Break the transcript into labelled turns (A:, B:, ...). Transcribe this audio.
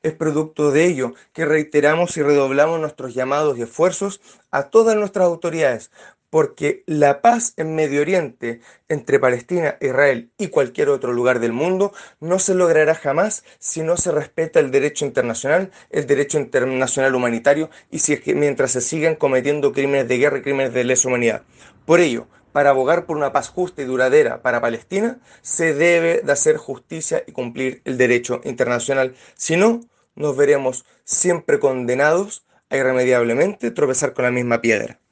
A: Es producto de ello que reiteramos y redoblamos nuestros llamados y esfuerzos a todas nuestras autoridades, porque la paz en Medio Oriente entre Palestina, Israel y cualquier otro lugar del mundo no se logrará jamás si no se respeta el derecho internacional humanitario y si es que mientras se sigan cometiendo crímenes de guerra y crímenes de lesa humanidad. Por ello, para abogar por una paz justa y duradera para Palestina, se debe de hacer justicia y cumplir el derecho internacional. Si no, nos veremos siempre condenados a irremediablemente tropezar con la misma piedra.